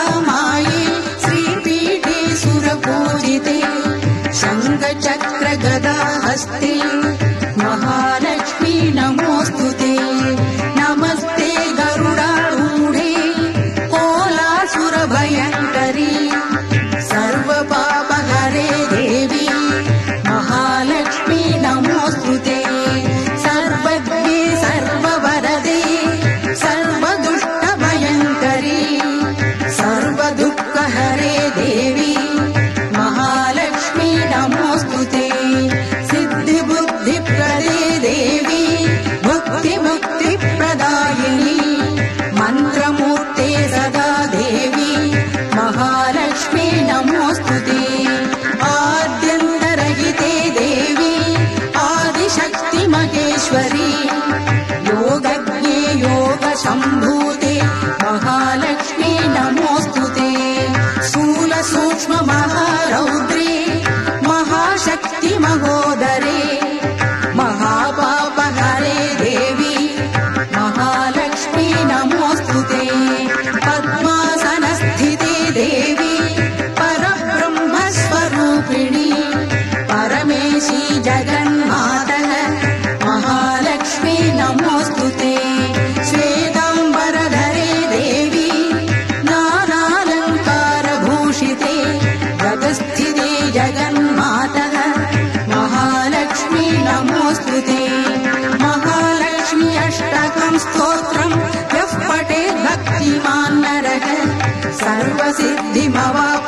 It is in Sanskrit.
महामाये श्रीपीठे सुरपूजिते शङ्खचक्र गदा हस्ते महालक्ष्मी नमोऽस्तुते नमस्ते गरुडारूढे कोलासुरभयङ्करी सर्वपापहरे देवी महालक्ष्मी नमोऽस्तुते सर्वज्ञे सर्ववरदे सर्वदुष्टभयङ्करी सर्वदुःखहरे देवी महालक्ष्मी नमोऽस्तुते सिद्धिबुद्धिप्रदे देवी भुक्तिमुक्तिप्रदायिनी मन्त्रमूर्ते सदा देवी महालक्ष्मी नमोऽस्तुते आद्यन्तरहिते देवी आदिशक्ति महेश्वरी योगज्ञे योगसम्भूते महालक्ष्मी नमोऽस्तुते स्थूलसूक्ष्म महारौद्रे महाशक्ति महोदरे महापापहरे देवी महालक्ष्मी नमोऽस्तुते पद्मासनस्थिते देवी परब्रह्मस्वरूपिणी परमेशी जगन्मातः महालक्ष्मी नमोऽस्तुते श्वेताम्बरधरे देवी नानालङ्कारभूषिते जगस्थिते जगन्मातः महालक्ष्मी नमोऽस्तुते महालक्ष्मी अष्टकं स्तोत्रं यः पठेत् भक्तिमान् नरः सर्वसिद्धिमवाप्नोति